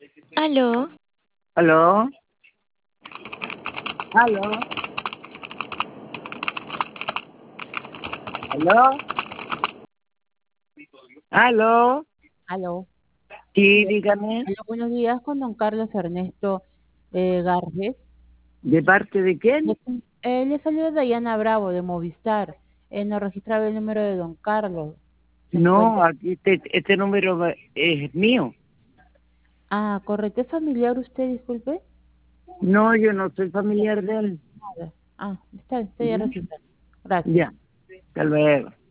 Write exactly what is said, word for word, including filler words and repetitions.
Aló, ¿Aló? ¿Aló? ¿Aló? ¿Aló? Aló. Sí, Sí, dígame. aló, buenos días con don Carlos Ernesto eh, Garges. ¿De parte de quién? Le, eh, le salió Dayana Bravo de Movistar. Eh, no registraba el número de don Carlos. Se No, encuentra. aquí este, este número va- es mío. Ah, correcto. ¿Es familiar usted, disculpe? No, yo no soy familiar de él. Nada. Ah, está, está ya Ujú. registrado. Gracias. Ya, hasta luego.